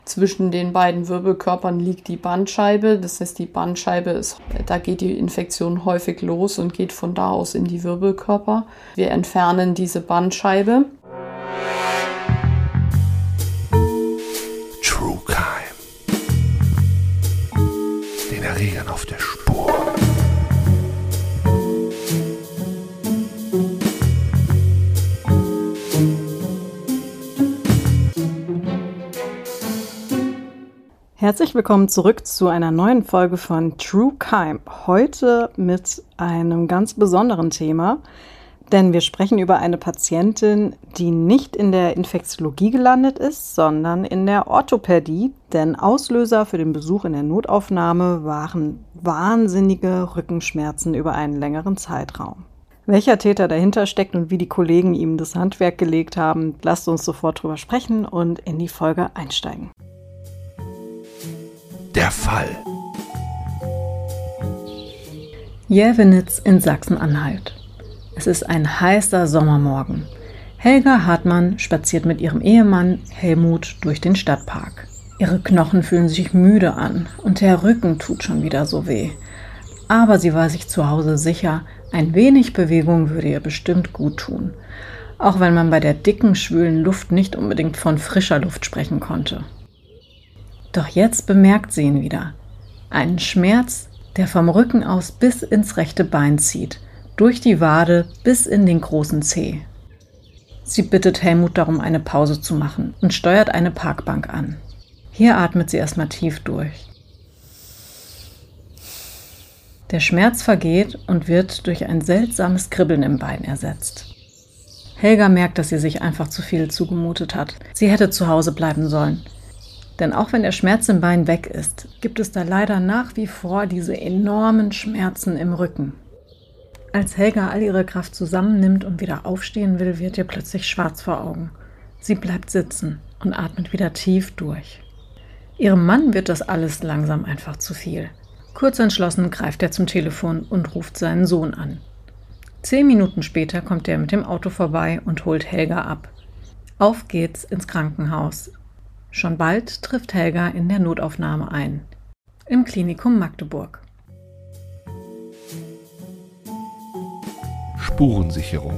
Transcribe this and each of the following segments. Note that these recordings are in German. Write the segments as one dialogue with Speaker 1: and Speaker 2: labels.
Speaker 1: Zwischen den beiden Wirbelkörpern liegt die Bandscheibe. Das heißt, die Bandscheibe da geht die Infektion häufig los und geht von da aus in die Wirbelkörper. Wir entfernen diese Bandscheibe.
Speaker 2: True Crime. Den Erregern auf der Spur.
Speaker 3: Herzlich willkommen zurück zu einer neuen Folge von True Crime. Heute mit einem ganz besonderen Thema, denn wir sprechen über eine Patientin, die nicht in der Infektiologie gelandet ist, sondern in der Orthopädie, denn Auslöser für den Besuch in der Notaufnahme waren wahnsinnige Rückenschmerzen über einen längeren Zeitraum. Welcher Täter dahinter steckt und wie die Kollegen ihm das Handwerk gelegt haben, lasst uns sofort drüber sprechen und in die Folge einsteigen.
Speaker 2: Der Fall.
Speaker 3: Jelvenitz in Sachsen-Anhalt. Es ist ein heißer Sommermorgen. Helga Hartmann spaziert mit ihrem Ehemann Helmut durch den Stadtpark. Ihre Knochen fühlen sich müde an und der Rücken tut schon wieder so weh. Aber sie war sich zu Hause sicher, ein wenig Bewegung würde ihr bestimmt gut tun. Auch wenn man bei der dicken, schwülen Luft nicht unbedingt von frischer Luft sprechen konnte. Doch jetzt bemerkt sie ihn wieder. Einen Schmerz, der vom Rücken aus bis ins rechte Bein zieht, durch die Wade bis in den großen Zeh. Sie bittet Helmut darum, eine Pause zu machen und steuert eine Parkbank an. Hier atmet sie erstmal tief durch. Der Schmerz vergeht und wird durch ein seltsames Kribbeln im Bein ersetzt. Helga merkt, dass sie sich einfach zu viel zugemutet hat. Sie hätte zu Hause bleiben sollen. Denn auch wenn der Schmerz im Bein weg ist, gibt es da leider nach wie vor diese enormen Schmerzen im Rücken. Als Helga all ihre Kraft zusammennimmt und wieder aufstehen will, wird ihr plötzlich schwarz vor Augen. Sie bleibt sitzen und atmet wieder tief durch. Ihrem Mann wird das alles langsam einfach zu viel. Kurz entschlossen greift er zum Telefon und ruft seinen Sohn an. 10 Minuten später kommt er mit dem Auto vorbei und holt Helga ab. Auf geht's ins Krankenhaus. Schon bald trifft Helga in der Notaufnahme ein, im Klinikum Magdeburg.
Speaker 2: Spurensicherung.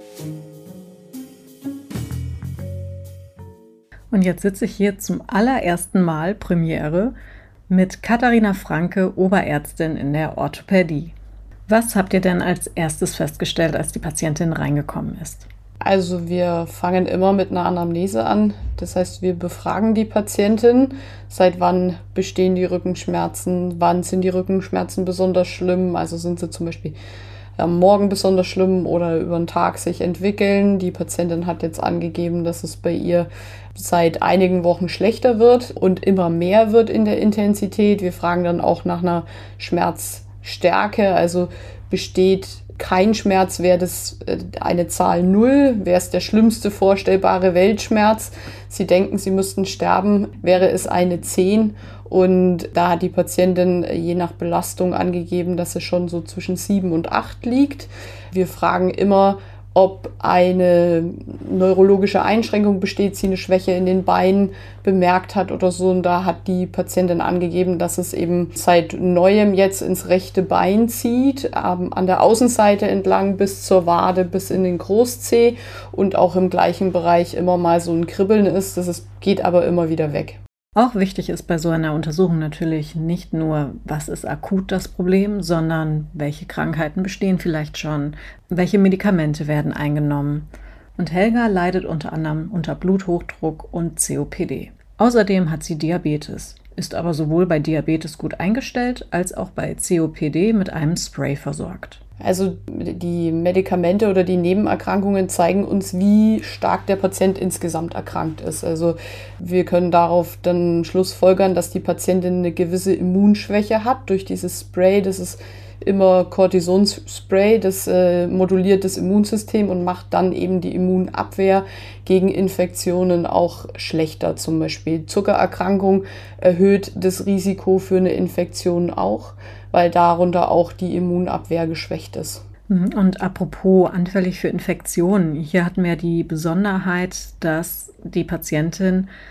Speaker 3: Und jetzt sitze ich hier zum allerersten Mal, Premiere, mit Katharina Franke, Oberärztin in der Orthopädie. Was habt ihr denn als erstes festgestellt, als die Patientin reingekommen ist?
Speaker 1: Also wir fangen immer mit einer Anamnese an. Das heißt, wir befragen die Patientin. Seit wann bestehen die Rückenschmerzen? Wann sind die Rückenschmerzen besonders schlimm? Also sind sie zum Beispiel am Morgen besonders schlimm oder über den Tag sich entwickeln. Die Patientin hat jetzt angegeben, dass es bei ihr seit einigen Wochen schlechter wird und immer mehr wird in der Intensität. Wir fragen dann auch nach einer Schmerzstärke. Also besteht kein Schmerz, wäre das eine Zahl 0, wäre es der schlimmste vorstellbare Weltschmerz. Sie denken, sie müssten sterben, wäre es eine 10. Und da hat die Patientin je nach Belastung angegeben, dass es schon so zwischen 7 und 8 liegt. Wir fragen immer, ob eine neurologische Einschränkung besteht, sie eine Schwäche in den Beinen bemerkt hat oder so. Und da hat die Patientin angegeben, dass es eben seit Neuem jetzt ins rechte Bein zieht, an der Außenseite entlang bis zur Wade, bis in den Großzeh und auch im gleichen Bereich immer mal so ein Kribbeln ist. Geht aber immer wieder weg.
Speaker 3: Auch wichtig ist bei so einer Untersuchung natürlich nicht nur, was ist akut das Problem, sondern welche Krankheiten bestehen vielleicht schon, welche Medikamente werden eingenommen. Und Helga leidet unter anderem unter Bluthochdruck und COPD. Außerdem hat sie Diabetes, ist aber sowohl bei Diabetes gut eingestellt, als auch bei COPD mit einem Spray versorgt.
Speaker 1: Also die Medikamente oder die Nebenerkrankungen zeigen uns, wie stark der Patient insgesamt erkrankt ist. Also wir können darauf dann schlussfolgern, dass die Patientin eine gewisse Immunschwäche hat durch dieses Spray. Das ist immer Cortisonspray, das moduliert das Immunsystem und macht dann eben die Immunabwehr gegen Infektionen auch schlechter. Zum Beispiel Zuckererkrankung erhöht das Risiko für eine Infektion auch, weil darunter auch die Immunabwehr geschwächt ist.
Speaker 3: Und apropos anfällig für Infektionen, hier hatten wir die Besonderheit, dass die Patientin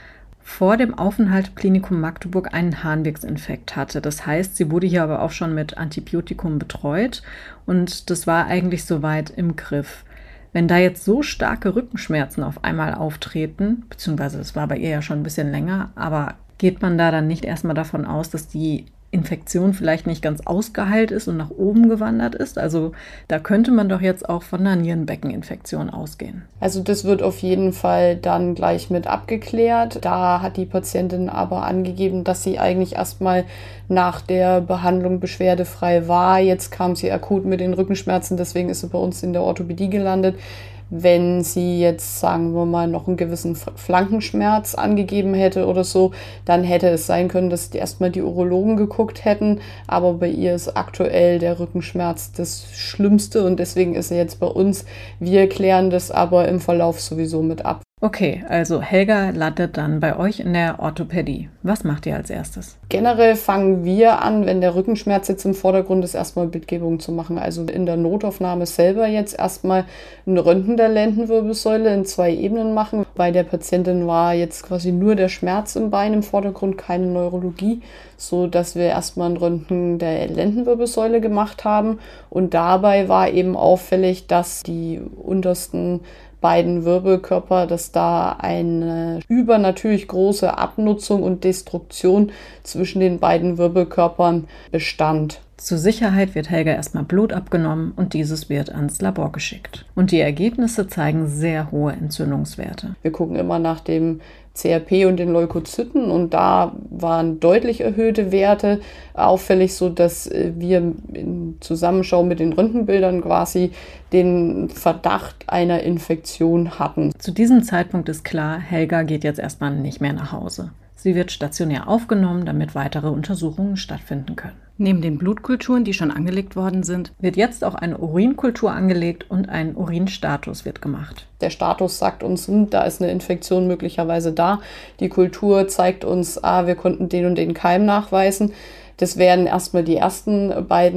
Speaker 3: vor dem Aufenthalt im Klinikum Magdeburg einen Harnwegsinfekt hatte. Das heißt, sie wurde hier aber auch schon mit Antibiotikum betreut und das war eigentlich soweit im Griff. Wenn da jetzt so starke Rückenschmerzen auf einmal auftreten, beziehungsweise das war bei ihr ja schon ein bisschen länger, aber geht man da dann nicht erstmal davon aus, dass die Infektion vielleicht nicht ganz ausgeheilt ist und nach oben gewandert ist? Also da könnte man doch jetzt auch von einer Nierenbeckeninfektion ausgehen.
Speaker 1: Also das wird auf jeden Fall dann gleich mit abgeklärt. Da hat die Patientin aber angegeben, dass sie eigentlich erstmal nach der Behandlung beschwerdefrei war. Jetzt kam sie akut mit den Rückenschmerzen, deswegen ist sie bei uns in der Orthopädie gelandet. Wenn sie jetzt, sagen wir mal, noch einen gewissen Flankenschmerz angegeben hätte oder so, dann hätte es sein können, dass erstmal die Urologen geguckt hätten. Aber bei ihr ist aktuell der Rückenschmerz das Schlimmste und deswegen ist sie jetzt bei uns. Wir klären das aber im Verlauf sowieso mit ab.
Speaker 3: Okay, also Helga landet dann bei euch in der Orthopädie. Was macht ihr als erstes?
Speaker 1: Generell fangen wir an, wenn der Rückenschmerz jetzt im Vordergrund ist, erstmal Bildgebung zu machen. Also in der Notaufnahme selber jetzt erstmal ein Röntgen der Lendenwirbelsäule in 2 Ebenen machen. Bei der Patientin war jetzt quasi nur der Schmerz im Bein im Vordergrund, keine Neurologie, so dass wir erstmal ein Röntgen der Lendenwirbelsäule gemacht haben. Und dabei war eben auffällig, dass die untersten beiden Wirbelkörper, dass da eine übernatürlich große Abnutzung und Destruktion zwischen den beiden Wirbelkörpern bestand.
Speaker 3: Zur Sicherheit wird Helga erstmal Blut abgenommen und dieses wird ans Labor geschickt. Und die Ergebnisse zeigen sehr hohe Entzündungswerte.
Speaker 1: Wir gucken immer nach dem CRP und den Leukozyten und da waren deutlich erhöhte Werte auffällig, so dass wir in Zusammenschau mit den Röntgenbildern quasi den Verdacht einer Infektion hatten.
Speaker 3: Zu diesem Zeitpunkt ist klar, Helga geht jetzt erstmal nicht mehr nach Hause. Sie wird stationär aufgenommen, damit weitere Untersuchungen stattfinden können. Neben den Blutkulturen, die schon angelegt worden sind, wird jetzt auch eine Urinkultur angelegt und ein Urinstatus wird gemacht.
Speaker 1: Der Status sagt uns, da ist eine Infektion möglicherweise da. Die Kultur zeigt uns, wir konnten den und den Keim nachweisen. Das wären erstmal die ersten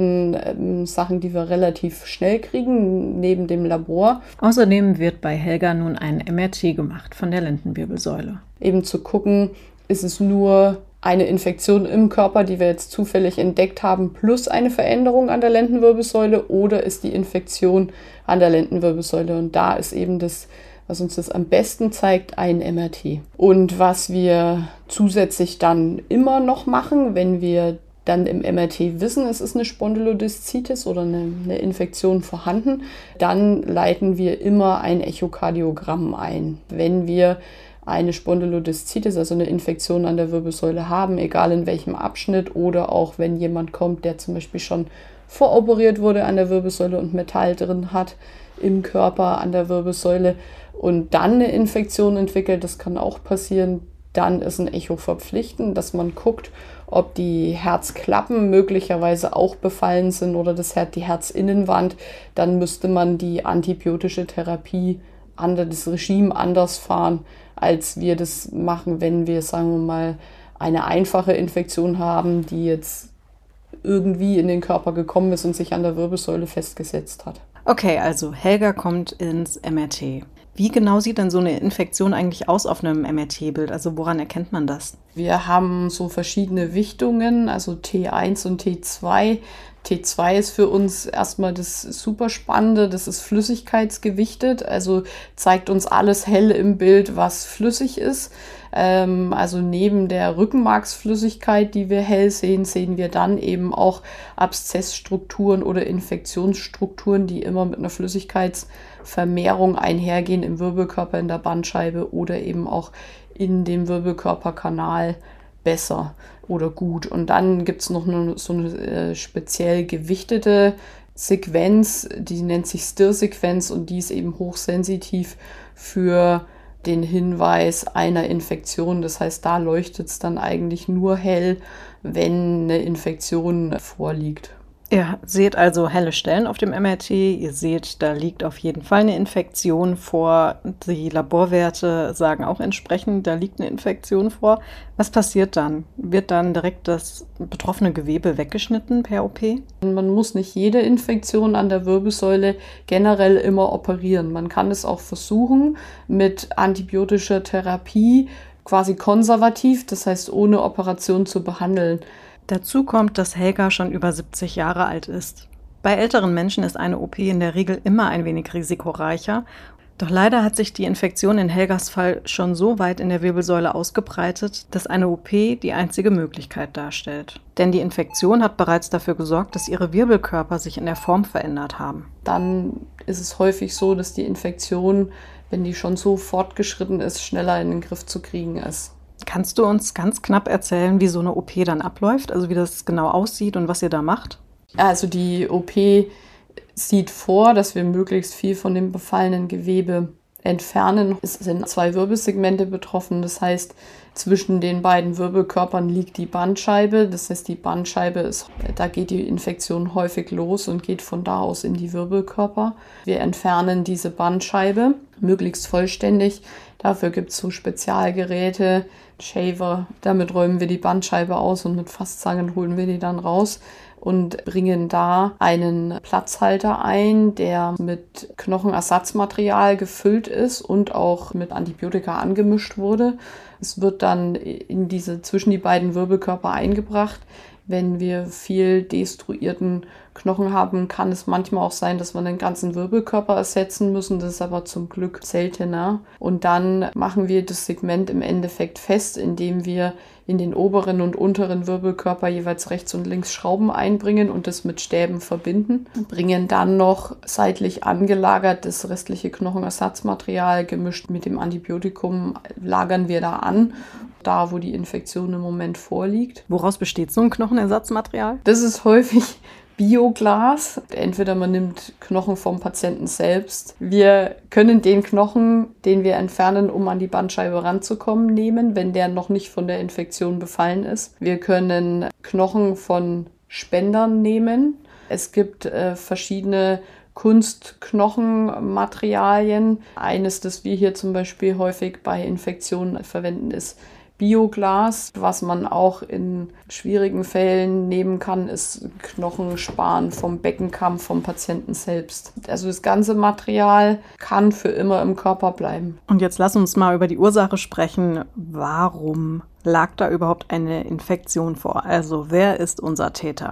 Speaker 1: beiden Sachen, die wir relativ schnell kriegen, neben dem Labor.
Speaker 3: Außerdem wird bei Helga nun ein MRT gemacht von der Lendenwirbelsäule.
Speaker 1: Eben zu gucken, ist es nur eine Infektion im Körper, die wir jetzt zufällig entdeckt haben, plus eine Veränderung an der Lendenwirbelsäule oder ist die Infektion an der Lendenwirbelsäule? Und da ist eben das, was uns das am besten zeigt, ein MRT. Und was wir zusätzlich dann immer noch machen, wenn wir dann im MRT wissen, es ist eine Spondylodiszitis oder eine Infektion vorhanden, dann leiten wir immer ein Echokardiogramm ein. Wenn wir eine Spondylodiszitis, also eine Infektion an der Wirbelsäule haben, egal in welchem Abschnitt oder auch wenn jemand kommt, der zum Beispiel schon voroperiert wurde an der Wirbelsäule und Metall drin hat im Körper an der Wirbelsäule und dann eine Infektion entwickelt, das kann auch passieren, dann ist ein Echo verpflichtend, dass man guckt, ob die Herzklappen möglicherweise auch befallen sind oder die Herzinnenwand, dann müsste man die antibiotische Therapie das Regime anders fahren, als wir das machen, wenn wir, sagen wir mal, eine einfache Infektion haben, die jetzt irgendwie in den Körper gekommen ist und sich an der Wirbelsäule festgesetzt hat.
Speaker 3: Okay, also Helga kommt ins MRT. Wie genau sieht denn so eine Infektion eigentlich aus auf einem MRT-Bild? Also woran erkennt man das?
Speaker 1: Wir haben so verschiedene Wichtungen, also T1 und T2. T2 ist für uns erstmal das super Spannende, das ist flüssigkeitsgewichtet, also zeigt uns alles hell im Bild, was flüssig ist. Also neben der Rückenmarksflüssigkeit, die wir hell sehen, sehen wir dann eben auch Abszessstrukturen oder Infektionsstrukturen, die immer mit einer Flüssigkeitsvermehrung einhergehen im Wirbelkörper, in der Bandscheibe oder eben auch in dem Wirbelkörperkanal besser oder gut. Und dann gibt es noch so eine speziell gewichtete Sequenz, die nennt sich Stir-Sequenz und die ist eben hochsensitiv für den Hinweis einer Infektion. Das heißt, da leuchtet es dann eigentlich nur hell, wenn eine Infektion vorliegt.
Speaker 3: Ihr seht also helle Stellen auf dem MRT. Ihr seht, da liegt auf jeden Fall eine Infektion vor. Die Laborwerte sagen auch entsprechend, da liegt eine Infektion vor. Was passiert dann? Wird dann direkt das betroffene Gewebe weggeschnitten per OP?
Speaker 1: Man muss nicht jede Infektion an der Wirbelsäule generell immer operieren. Man kann es auch versuchen mit antibiotischer Therapie quasi konservativ, das heißt ohne Operation zu behandeln.
Speaker 3: Dazu kommt, dass Helga schon über 70 Jahre alt ist. Bei älteren Menschen ist eine OP in der Regel immer ein wenig risikoreicher. Doch leider hat sich die Infektion in Helgas Fall schon so weit in der Wirbelsäule ausgebreitet, dass eine OP die einzige Möglichkeit darstellt. Denn die Infektion hat bereits dafür gesorgt, dass ihre Wirbelkörper sich in der Form verändert haben.
Speaker 1: Dann ist es häufig so, dass die Infektion, wenn die schon so fortgeschritten ist, schneller in den Griff zu kriegen ist.
Speaker 3: Kannst du uns ganz knapp erzählen, wie so eine OP dann abläuft? Also wie das genau aussieht und was ihr da macht?
Speaker 1: Also die OP sieht vor, dass wir möglichst viel von dem befallenen Gewebe entfernen. Es sind 2 Wirbelsegmente betroffen. Das heißt, zwischen den beiden Wirbelkörpern liegt die Bandscheibe. Das heißt, die Bandscheibe da geht die Infektion häufig los und geht von da aus in die Wirbelkörper. Wir entfernen diese Bandscheibe möglichst vollständig. Dafür gibt es so Spezialgeräte, Shaver. Damit räumen wir die Bandscheibe aus und mit Fasszangen holen wir die dann raus und bringen da einen Platzhalter ein, der mit Knochenersatzmaterial gefüllt ist und auch mit Antibiotika angemischt wurde. Es wird dann zwischen die beiden Wirbelkörper eingebracht. Wenn wir viel destruierten Knochen haben, kann es manchmal auch sein, dass wir den ganzen Wirbelkörper ersetzen müssen. Das ist aber zum Glück seltener. Und dann machen wir das Segment im Endeffekt fest, indem wir in den oberen und unteren Wirbelkörper jeweils rechts und links Schrauben einbringen und das mit Stäben verbinden. Bringen dann noch seitlich angelagert das restliche Knochenersatzmaterial gemischt mit dem Antibiotikum, lagern wir da an. Da, wo die Infektion im Moment vorliegt.
Speaker 3: Woraus besteht so ein Knochenersatzmaterial?
Speaker 1: Das ist häufig Bioglas. Entweder man nimmt Knochen vom Patienten selbst. Wir können den Knochen, den wir entfernen, um an die Bandscheibe ranzukommen, nehmen, wenn der noch nicht von der Infektion befallen ist. Wir können Knochen von Spendern nehmen. Es gibt verschiedene Kunstknochenmaterialien. Eines, das wir hier zum Beispiel häufig bei Infektionen verwenden, ist Bioglas. Was man auch in schwierigen Fällen nehmen kann, ist Knochenspan vom Beckenkamm vom Patienten selbst. Also das ganze Material kann für immer im Körper bleiben.
Speaker 3: Und jetzt lass uns mal über die Ursache sprechen. Warum lag da überhaupt eine Infektion vor? Also wer ist unser Täter?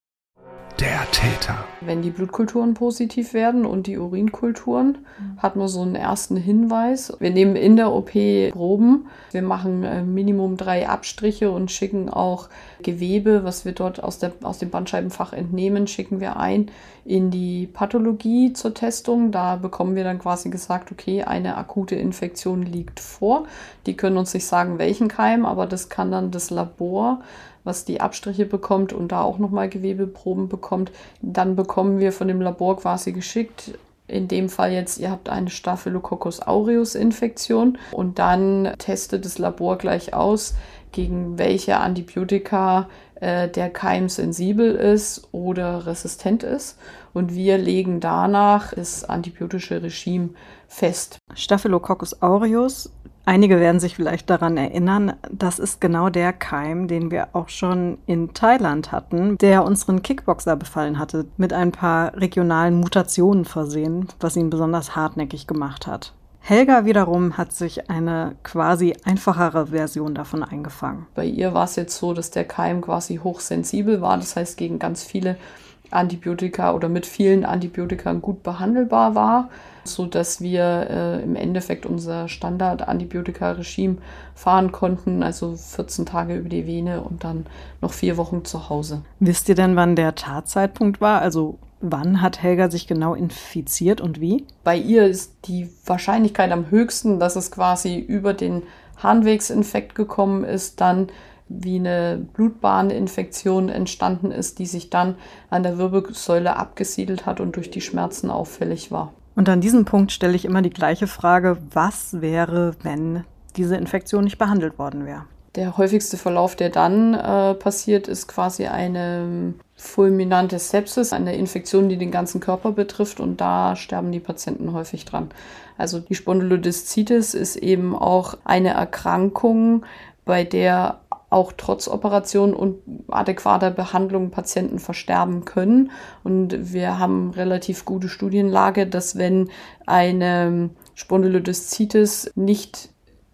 Speaker 2: Der Täter.
Speaker 1: Wenn die Blutkulturen positiv werden und die Urinkulturen, hat man so einen ersten Hinweis. Wir nehmen in der OP Proben. Wir machen Minimum 3 Abstriche und schicken auch Gewebe, was wir dort aus dem Bandscheibenfach entnehmen, schicken wir ein in die Pathologie zur Testung. Da bekommen wir dann quasi gesagt, okay, eine akute Infektion liegt vor. Die können uns nicht sagen, welchen Keim, aber das kann dann das Labor, was die Abstriche bekommt und da auch nochmal Gewebeproben bekommt. Dann bekommen wir von dem Labor quasi geschickt, in dem Fall jetzt, ihr habt eine Staphylococcus aureus Infektion und dann testet das Labor gleich aus, gegen welche Antibiotika der Keim sensibel ist oder resistent ist. Und wir legen danach das antibiotische Regime fest.
Speaker 3: Staphylococcus aureus, einige werden sich vielleicht daran erinnern, das ist genau der Keim, den wir auch schon in Thailand hatten, der unseren Kickboxer befallen hatte, mit ein paar regionalen Mutationen versehen, was ihn besonders hartnäckig gemacht hat. Helga wiederum hat sich eine quasi einfachere Version davon eingefangen.
Speaker 1: Bei ihr war es jetzt so, dass der Keim quasi hochsensibel war, das heißt gegen ganz viele Antibiotika oder mit vielen Antibiotika gut behandelbar war, sodass wir im Endeffekt unser Standard-Antibiotika-Regime fahren konnten, also 14 Tage über die Vene und dann noch 4 Wochen zu Hause.
Speaker 3: Wisst ihr denn, wann der Tatzeitpunkt war? Also wann hat Helga sich genau infiziert und wie?
Speaker 1: Bei ihr ist die Wahrscheinlichkeit am höchsten, dass es quasi über den Harnwegsinfekt gekommen ist, dann wie eine Blutbahninfektion entstanden ist, die sich dann an der Wirbelsäule abgesiedelt hat und durch die Schmerzen auffällig war.
Speaker 3: Und an diesem Punkt stelle ich immer die gleiche Frage, was wäre, wenn diese Infektion nicht behandelt worden wäre?
Speaker 1: Der häufigste Verlauf, der dann passiert, ist quasi eine fulminante Sepsis, eine Infektion, die den ganzen Körper betrifft und da sterben die Patienten häufig dran. Also die Spondylodiszitis ist eben auch eine Erkrankung, bei der auch trotz Operation und adäquater Behandlung Patienten versterben können. Und wir haben relativ gute Studienlage, dass wenn eine Spondylodiszitis nicht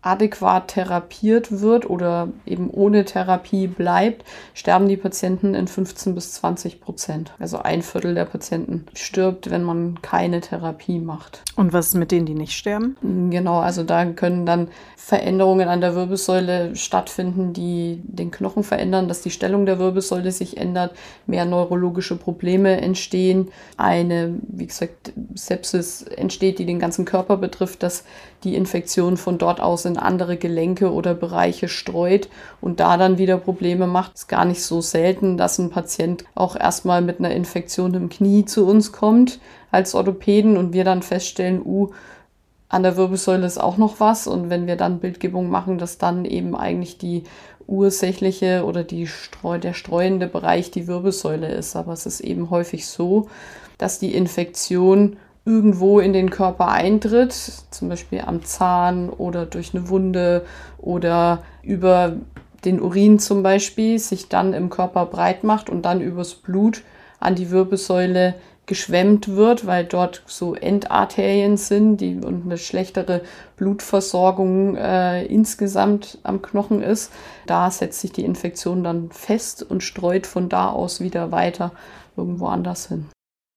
Speaker 1: adäquat therapiert wird oder eben ohne Therapie bleibt, sterben die Patienten in 15-20%. Also 1/4 der Patienten stirbt, wenn man keine Therapie macht.
Speaker 3: Und was ist mit denen, die nicht sterben?
Speaker 1: Genau, also da können dann Veränderungen an der Wirbelsäule stattfinden, die den Knochen verändern, dass die Stellung der Wirbelsäule sich ändert, mehr neurologische Probleme entstehen, eine, wie gesagt, Sepsis entsteht, die den ganzen Körper betrifft, dass die Infektion von dort aus in andere Gelenke oder Bereiche streut und da dann wieder Probleme macht. Es ist gar nicht so selten, dass ein Patient auch erstmal mit einer Infektion im Knie zu uns kommt als Orthopäden und wir dann feststellen, an der Wirbelsäule ist auch noch was. Und wenn wir dann Bildgebung machen, dass dann eben eigentlich die ursächliche oder der streuende Bereich die Wirbelsäule ist. Aber es ist eben häufig so, dass die Infektion irgendwo in den Körper eintritt, zum Beispiel am Zahn oder durch eine Wunde oder über den Urin zum Beispiel, sich dann im Körper breit macht und dann übers Blut an die Wirbelsäule geschwemmt wird, weil dort so Endarterien sind und eine schlechtere Blutversorgung insgesamt am Knochen ist. Da setzt sich die Infektion dann fest und streut von da aus wieder weiter irgendwo anders hin.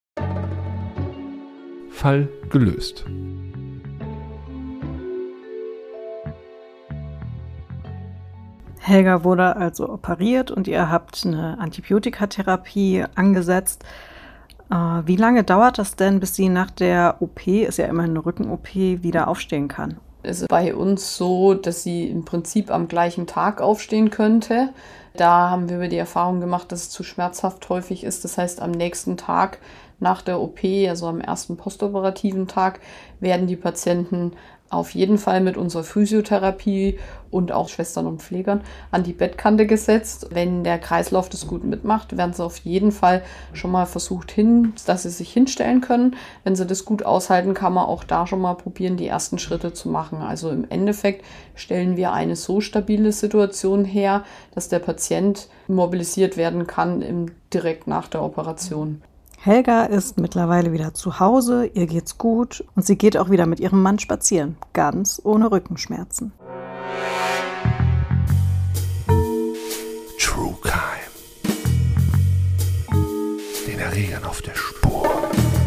Speaker 2: Fall gelöst.
Speaker 3: Helga wurde also operiert und ihr habt eine Antibiotikatherapie angesetzt. Wie lange dauert das denn, bis sie nach der OP, ist ja immer eine Rücken-OP, wieder aufstehen kann?
Speaker 1: Es ist bei uns so, dass sie im Prinzip am gleichen Tag aufstehen könnte. Da haben wir die Erfahrung gemacht, dass es zu schmerzhaft häufig ist. Das heißt, am nächsten Tag nach der OP, also am ersten postoperativen Tag, werden die Patienten auf jeden Fall mit unserer Physiotherapie und auch Schwestern und Pflegern an die Bettkante gesetzt. Wenn der Kreislauf das gut mitmacht, werden sie auf jeden Fall schon mal versucht dass sie sich hinstellen können. Wenn sie das gut aushalten, kann man auch da schon mal probieren, die ersten Schritte zu machen. Also im Endeffekt stellen wir eine so stabile Situation her, dass der Patient mobilisiert werden kann direkt nach der Operation.
Speaker 3: Helga ist mittlerweile wieder zu Hause, ihr geht's gut und sie geht auch wieder mit ihrem Mann spazieren, ganz ohne Rückenschmerzen.
Speaker 2: True Crime. Den Erregern auf der Spur.